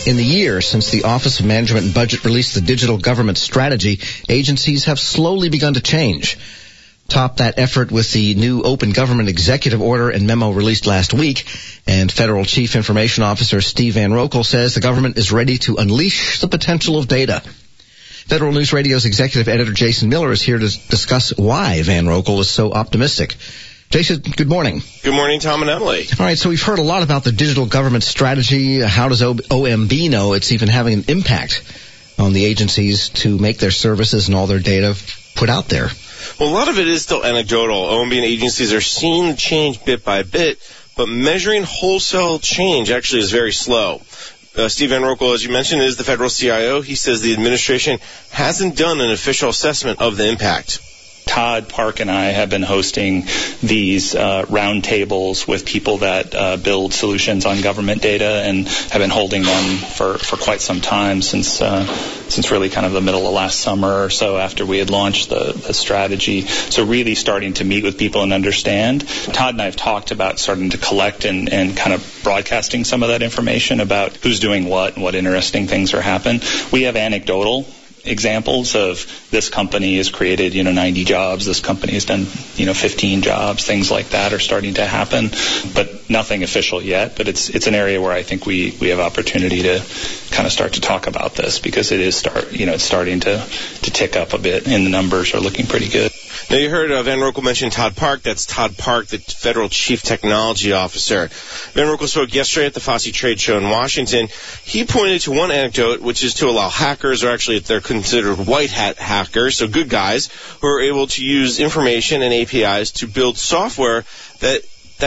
In the year since the Office of Management and Budget released the Digital Government Strategy, agencies have slowly begun to change. Top that effort with the new Open Government Executive Order and memo released last week. And Federal Chief Information Officer Steve Van Rokel says the government is ready to unleash the potential of data. Federal News Radio's executive editor Jason Miller is here to discuss why Van Rokel is so optimistic. Jason, good morning. Good morning, Tom and Emily. All right, so we've heard a lot about the digital government strategy. How does OMB know it's even having an impact on the agencies to make their services and all their data put out there? Well, a lot of it is still anecdotal. OMB and agencies are seeing the change bit by bit, but measuring wholesale change actually is very slow. Steve Van Rokel, as you mentioned, is the federal CIO. He says the administration hasn't done an official assessment of the impact. Todd Park and I have been hosting these roundtables with people that build solutions on government data, and have been holding them for quite some time, since really kind of the middle of last summer or so, after we had launched the strategy. So really starting to meet with people and understand. Todd and I have talked about starting to collect and kind of broadcasting some of that information about who's doing what and what interesting things are happening. We have anecdotal examples of this company has created 90 jobs, this company has done 15 jobs, things like that are starting to happen, but nothing official yet. But it's an area where I think we have opportunity to kind of start to talk about this, because it is it's starting to tick up a bit, and the numbers are looking pretty good. Now, you heard Van Rokel mention Todd Park. That's Todd Park, the Federal Chief Technology Officer. Van Rokel spoke yesterday at the FOSSI Trade Show in Washington. He pointed to one anecdote, which is to allow hackers, or actually they're considered white hat hackers, so good guys, who are able to use information and APIs to build software that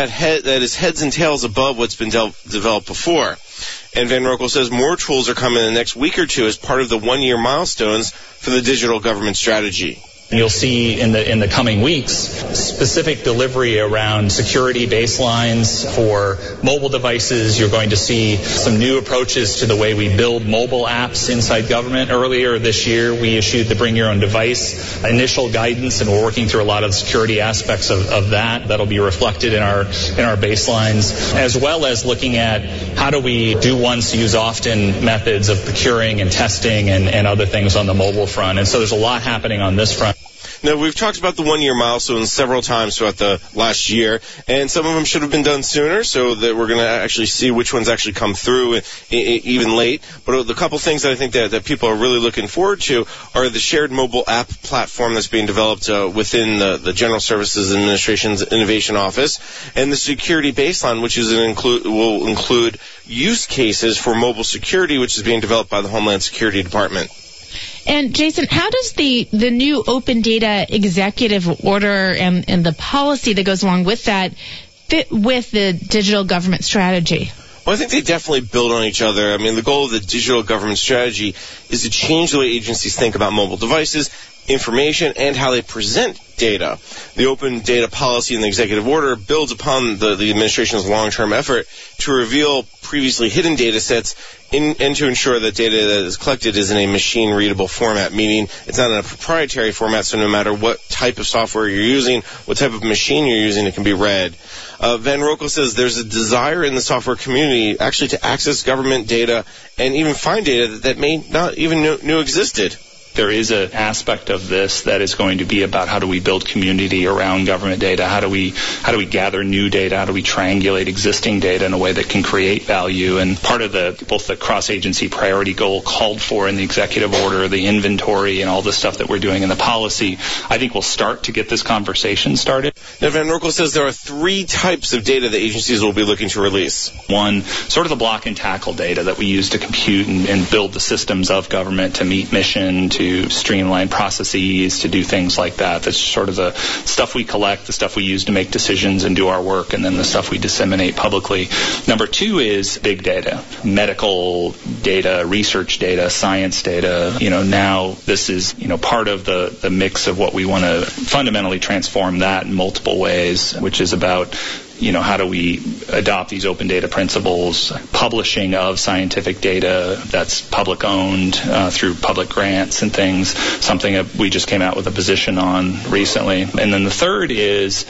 is heads and tails above what's been developed before. And Van Rokel says more tools are coming in the next week or two as part of the one-year milestones for the digital government strategy. You'll see in the coming weeks specific delivery around security baselines for mobile devices. You're going to see some new approaches to the way we build mobile apps inside government. Earlier this year, we issued the Bring Your Own Device initial guidance, and we're working through a lot of the security aspects of that. That'll be reflected in our baselines, as well as looking at how do we do once, use often methods of procuring and testing and other things on the mobile front. And so there's a lot happening on this front. Now, we've talked about the one-year milestones several times throughout the last year, and some of them should have been done sooner, so that we're going to actually see which ones actually come through even late. But the couple things that I think that people are really looking forward to are the shared mobile app platform that's being developed within the General Services Administration's Innovation Office, and the security baseline, which will include use cases for mobile security, which is being developed by the Homeland Security Department. And Jason, how does the new Open Data Executive Order and the policy that goes along with that fit with the digital government strategy? Well, I think they definitely build on each other. I mean, the goal of the digital government strategy is to change the way agencies think about mobile devices, information, and how they present data. The open data policy in the executive order builds upon the administration's long-term effort to reveal previously hidden data sets and to ensure that data that is collected is in a machine-readable format, meaning it's not in a proprietary format, so no matter what type of software you're using, what type of machine you're using, it can be read. Van Rokel says there's a desire in the software community actually to access government data and even find data that may not even knew existed. There is an aspect of this that is going to be about how do we build community around government data, how do we gather new data, how do we triangulate existing data in a way that can create value. And part of both the cross-agency priority goal called for in the executive order, the inventory, and all the stuff that we're doing in the policy, I think will start to get this conversation started. Now, Van Rokel says there are three types of data that agencies will be looking to release. One, sort of the block and tackle data that we use to compute and build the systems of government to meet mission, to streamline processes, to do things like that. That's sort of the stuff we collect, the stuff we use to make decisions and do our work, and then the stuff we disseminate publicly. Number two is big data, medical data, research data, science data. Now this is, part of the mix of what we want to fundamentally transform that in multiple ways, which is about how do we adopt these open data principles, publishing of scientific data that's public owned through public grants and things, something that we just came out with a position on recently. And then the third is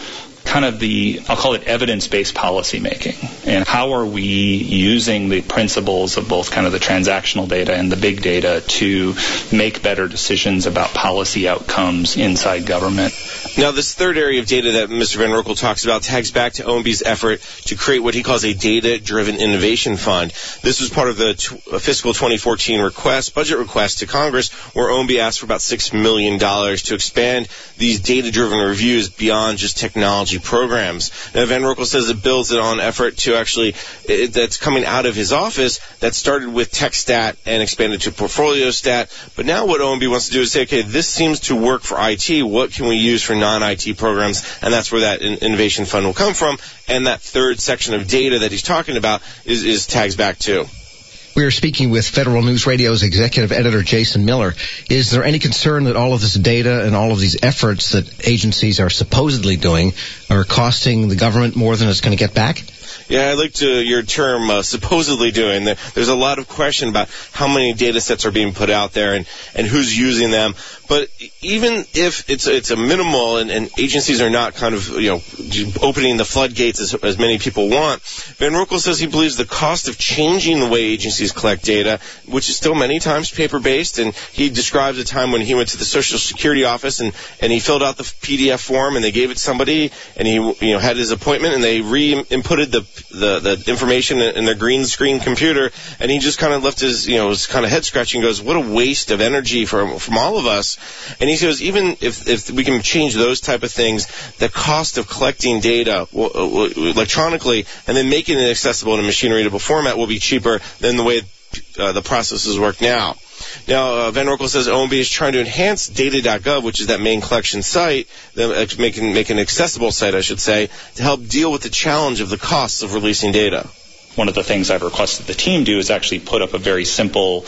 kind of I'll call it evidence-based policy making. And how are we using the principles of both kind of the transactional data and the big data to make better decisions about policy outcomes inside government? Now, this third area of data that Mr. Van Roekel talks about tags back to OMB's effort to create what he calls a data-driven innovation fund. This was part of the fiscal 2014 budget request to Congress, where OMB asked for about $6 million to expand these data-driven reviews beyond just technology programs. Now, Van Roekel says it builds it on effort to actually, that's coming out of his office, that started with TechStat and expanded to PortfolioStat. But now what OMB wants to do is say, okay, this seems to work for IT. What can we use for non-IT programs? And that's where that innovation fund will come from. And that third section of data that he's talking about is tags back to. We are speaking with Federal News Radio's executive editor, Jason Miller. Is there any concern that all of this data and all of these efforts that agencies are supposedly doing are costing the government more than it's going to get back? Yeah, I liked your term, supposedly doing. There's a lot of question about how many data sets are being put out there and who's using them. But even if it's a minimal and agencies are not kind of, opening the floodgates as many people want, Van Roekel says he believes the cost of changing the way agencies collect data, which is still many times paper-based, and he describes a time when he went to the Social Security office and he filled out the PDF form and they gave it to somebody and he had his appointment and they re-inputted the information in their green screen computer, and he just kind of left his kind of head scratching and goes, what a waste of energy from all of us. And he says even if we can change those type of things, the cost of collecting data electronically and then making it accessible in a machine-readable format will be cheaper than the way the processes work now. Now, Van Roekel says OMB is trying to enhance data.gov, which is that main collection site, make an accessible site, I should say, to help deal with the challenge of the costs of releasing data. One of the things I've requested the team do is actually put up a very simple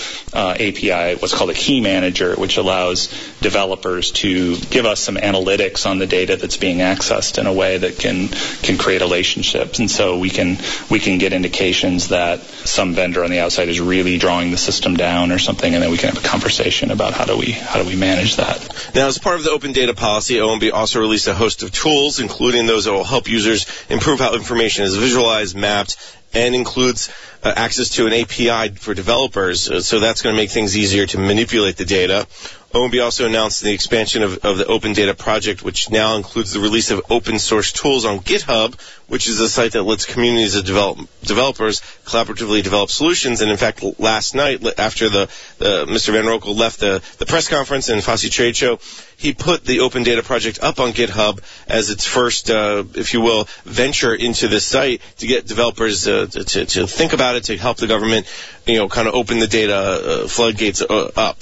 API, what's called a key manager, which allows developers to give us some analytics on the data that's being accessed in a way that can create relationships. And so we can get indications that some vendor on the outside is really drawing the system down or something, and then we can have a conversation about how do we manage that. Now, as part of the open data policy, OMB also released a host of tools, including those that will help users improve how information is visualized, mapped, and includes access to an API for developers, so that's going to make things easier to manipulate the data. OMB also announced the expansion of the Open Data Project, which now includes the release of open source tools on GitHub, which is a site that lets communities of developers collaboratively develop solutions. And in fact, last night, after Mr. Van Roekel left the press conference and FOSSI trade show, he put the Open Data Project up on GitHub as its first, if you will, venture into this site to get developers to think about it, to help the government, kind of open the data floodgates up.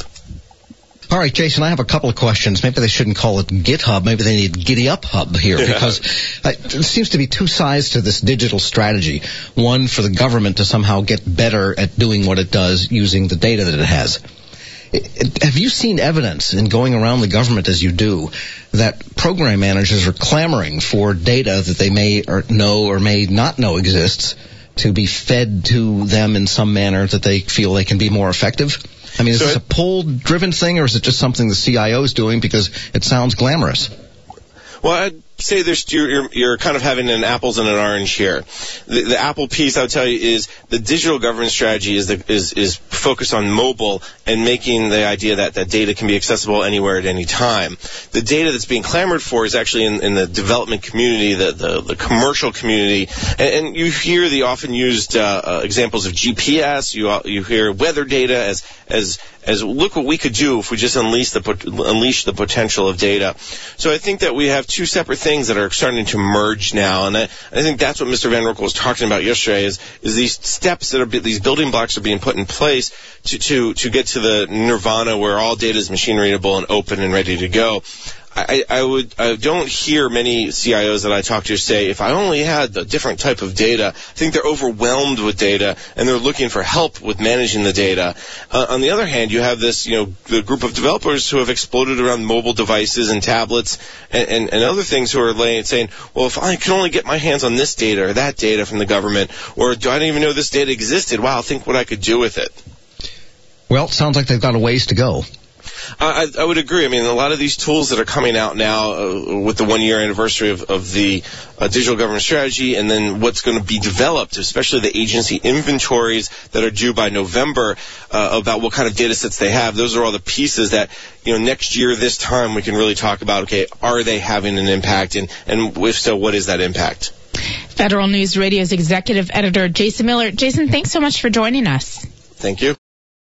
All right, Jason, I have a couple of questions. Maybe they shouldn't call it GitHub. Maybe they need Giddy Up Hub here, because there seems to be two sides to this digital strategy. One for the government to somehow get better at doing what it does using the data that it has. Have you seen evidence in going around the government as you do that program managers are clamoring for data that they may know or may not know exists to be fed to them in some manner that they feel they can be more effective? I mean, is this a poll-driven thing, or is it just something the CIO is doing because it sounds glamorous? Well, I'd say you're kind of having an apples and an orange here. The Apple piece, I would tell you, is the digital governance strategy is focused on mobile and making the idea that data can be accessible anywhere at any time. The data that's being clamored for is actually in the development community, the commercial community, and you hear the often used examples of GPS. You hear weather data as look what we could do if we just unleash the potential of data. So I think that we have two separate things that are starting to merge now, and I think that's what Mr. Van Roekel was talking about yesterday. Is these steps these building blocks are being put in place to get to the nirvana where all data is machine readable and open and ready to go. I don't hear many CIOs that I talk to say, if I only had a different type of data. I think they're overwhelmed with data, and they're looking for help with managing the data. On the other hand, you have this, the group of developers who have exploded around mobile devices and tablets and other things who are saying, well, if I can only get my hands on this data or that data from the government, or I didn't even know this data existed, wow, think what I could do with it. Well, it sounds like they've got a ways to go. I would agree. I mean, a lot of these tools that are coming out now with the 1-year anniversary of the digital government strategy, and then what's going to be developed, especially the agency inventories that are due by November about what kind of data sets they have. Those are all the pieces that, next year this time we can really talk about, okay, are they having an impact, and if so, what is that impact? Federal News Radio's executive editor, Jason Miller. Jason, thanks so much for joining us. Thank you.